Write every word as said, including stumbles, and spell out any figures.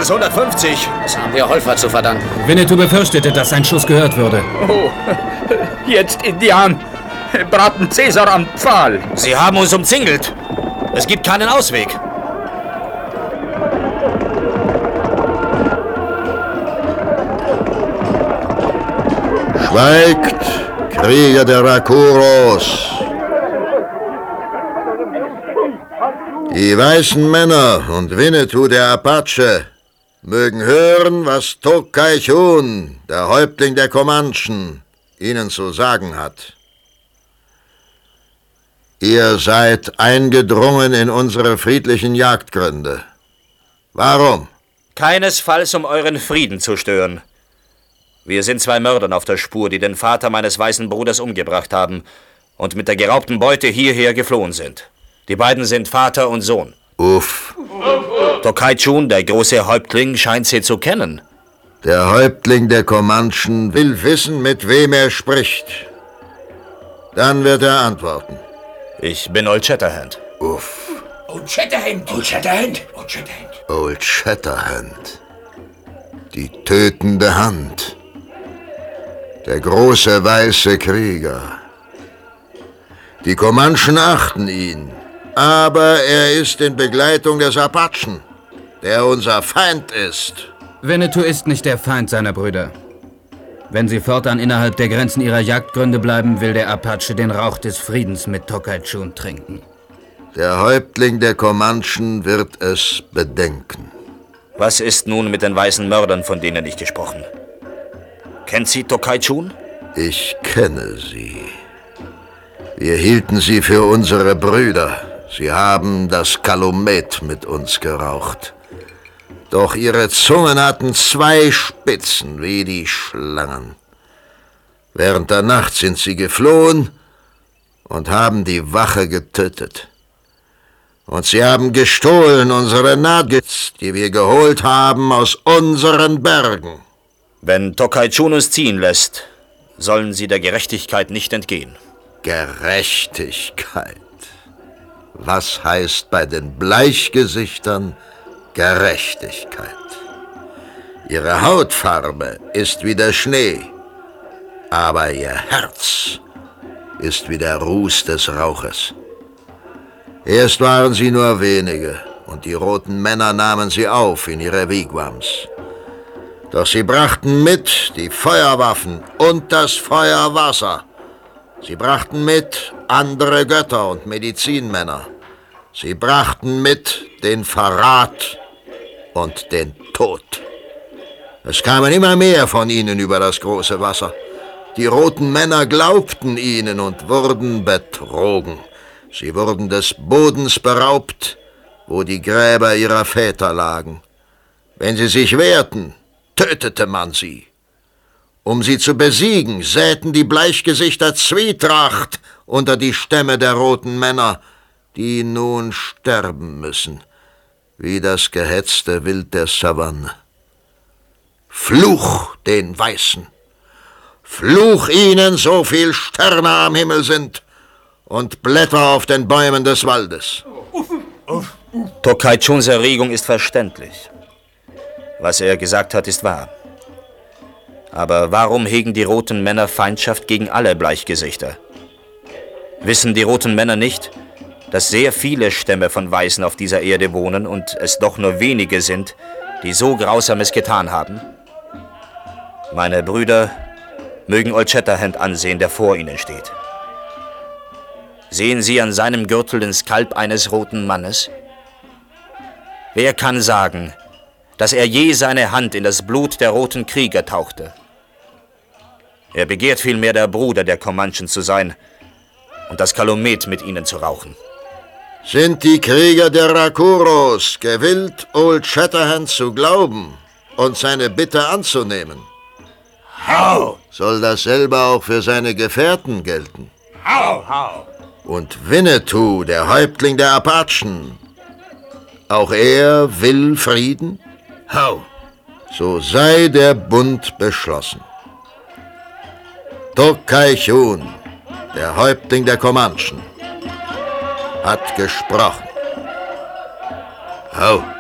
es hundertfünfzig. Das haben wir Holfer zu verdanken. Winnetou befürchtete, dass sein Schuss gehört würde. Oh, jetzt, Indian, braten Cäsar am Pfahl. Sie haben uns umzingelt. Es gibt keinen Ausweg. Schweigt, Krieger der Rakuros! Die weißen Männer und Winnetou der Apache mögen hören, was Tokai Chun, der Häuptling der Comanchen, ihnen zu sagen hat. Ihr seid eingedrungen in unsere friedlichen Jagdgründe. Warum? Keinesfalls, um euren Frieden zu stören. Wir sind zwei Mördern auf der Spur, die den Vater meines weißen Bruders umgebracht haben und mit der geraubten Beute hierher geflohen sind. Die beiden sind Vater und Sohn. Uff. Tokai Chun, der große Häuptling, scheint sie zu kennen. Der Häuptling der Comanchen will wissen, mit wem er spricht. Dann wird er antworten. Ich bin Old Shatterhand. Uff. Old Shatterhand, Old Shatterhand, Old Shatterhand. Old Shatterhand. Die tötende Hand. Der große weiße Krieger. Die Comanchen achten ihn, aber er ist in Begleitung des Apachen, der unser Feind ist. Winnetou ist nicht der Feind seiner Brüder. Wenn sie fortan innerhalb der Grenzen ihrer Jagdgründe bleiben, will der Apache den Rauch des Friedens mit Tokai Chun trinken. Der Häuptling der Comanchen wird es bedenken. Was ist nun mit den weißen Mördern, von denen ich gesprochen? Kennt sie Tokai Chun? Ich kenne sie. Wir hielten sie für unsere Brüder. Sie haben das Calumet mit uns geraucht. Doch ihre Zungen hatten zwei Spitzen wie die Schlangen. Während der Nacht sind sie geflohen und haben die Wache getötet. Und sie haben gestohlen unsere Nuggets, die wir geholt haben aus unseren Bergen. Wenn Tokai Chun uns ziehen lässt, sollen sie der Gerechtigkeit nicht entgehen. Gerechtigkeit. Was heißt bei den Bleichgesichtern Gerechtigkeit? Ihre Hautfarbe ist wie der Schnee, aber ihr Herz ist wie der Ruß des Rauches. Erst waren sie nur wenige, und die roten Männer nahmen sie auf in ihre Wigwams. Doch sie brachten mit die Feuerwaffen und das Feuerwasser. Sie brachten mit andere Götter und Medizinmänner. Sie brachten mit den Verrat und den Tod. Es kamen immer mehr von ihnen über das große Wasser. Die roten Männer glaubten ihnen und wurden betrogen. Sie wurden des Bodens beraubt, wo die Gräber ihrer Väter lagen. Wenn sie sich wehrten, tötete man sie. Um sie zu besiegen, säten die Bleichgesichter Zwietracht unter die Stämme der roten Männer, die nun sterben müssen, wie das gehetzte Wild der Savanne. Fluch den Weißen! Fluch ihnen, so viel Sterne am Himmel sind und Blätter auf den Bäumen des Waldes. Tokai Chuns Erregung ist verständlich. Was er gesagt hat, ist wahr. Aber warum hegen die roten Männer Feindschaft gegen alle Bleichgesichter? Wissen die roten Männer nicht, dass sehr viele Stämme von Weißen auf dieser Erde wohnen und es doch nur wenige sind, die so Grausames getan haben? Meine Brüder mögen Old Shatterhand ansehen, der vor ihnen steht. Sehen sie an seinem Gürtel den Skalp eines roten Mannes? Wer kann sagen, dass er je seine Hand in das Blut der roten Krieger tauchte? Er begehrt vielmehr, der Bruder der Comanchen zu sein und das Calumet mit ihnen zu rauchen. Sind die Krieger der Rakuros gewillt, Old Shatterhand zu glauben und seine Bitte anzunehmen? Hau! Soll dasselbe auch für seine Gefährten gelten? Hau! Hau! Und Winnetou, der Häuptling der Apachen, auch er will Frieden? Hau! So sei der Bund beschlossen. Tokai Chun, der Häuptling der Comanchen, hat gesprochen. Hau!